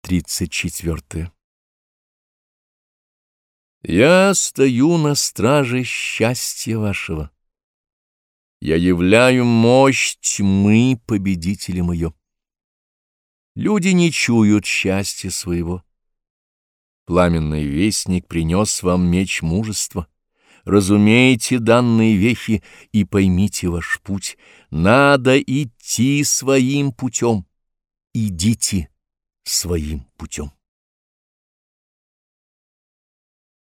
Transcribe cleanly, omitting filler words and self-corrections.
34. Я стою на страже счастья вашего. Я являю мощь тьмы победителем ее. Люди не чуют счастья своего. Пламенный вестник принес вам меч мужества. Разумейте данные вехи и поймите ваш путь. Надо идти своим путем. Идите своим путем.